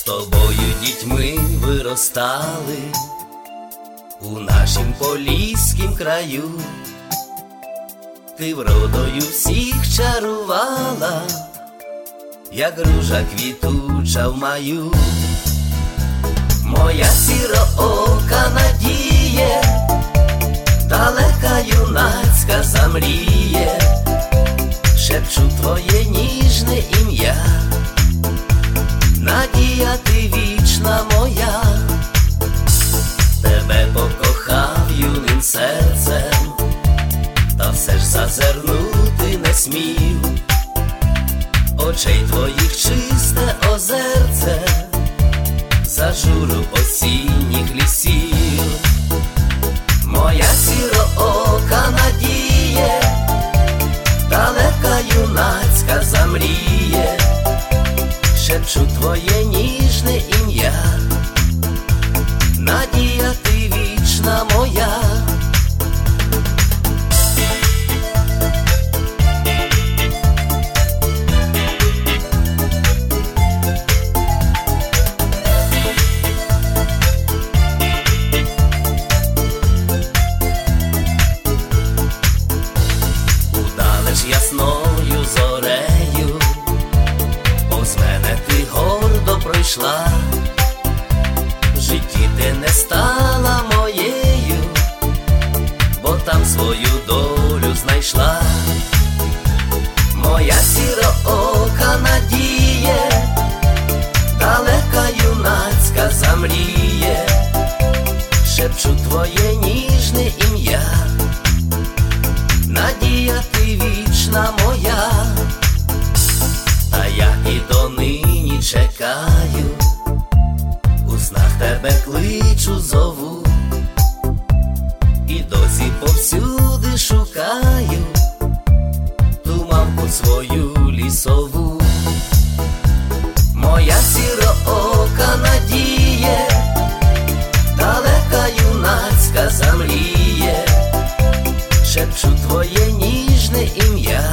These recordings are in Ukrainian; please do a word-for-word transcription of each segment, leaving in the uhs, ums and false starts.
тобою дітьми виростали у нашім поліськім краю. Ти вродою всіх чарувала, як ружа квітуча в маю. Моя сіроока надіє, далека юнацька замріє, шепчу твоє ніжне ім'я. Надія, ти вічна моя, тебе покохав юним серцем, та все ж зазирнути не смів. Очей твоїх чисте озерце, зажуру осінніх лісів. Моя сіроока надіє, далека юнацька замріє, шепчу твоє ніжне ім'я. Надія, ти вічна моя. Удалеч ясною зорею повз мене ти гордо пройшла. В житті ти не стала моєю, бо там свою долю знайшла. Моя сіроока надіє, далека юнацька замріє, шепчу твоє ніжне ім'я. Надія, ти вічна моя, та я і донині чекаю, у снах тебе кличу, зову, і досі повсюди шукаю ту мавку свою лісову. Моя сіроока надіє, далека юнацька замріє, шепчу твоє ніжне ім'я.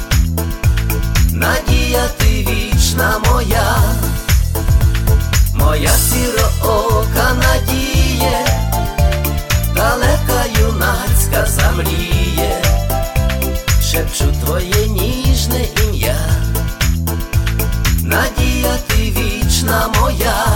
Надія, ти вічна моя. Моя сіроока надіє, далека юнацька замріє, шепчу твоє ніжне ім'я. Надія, ти вічна моя.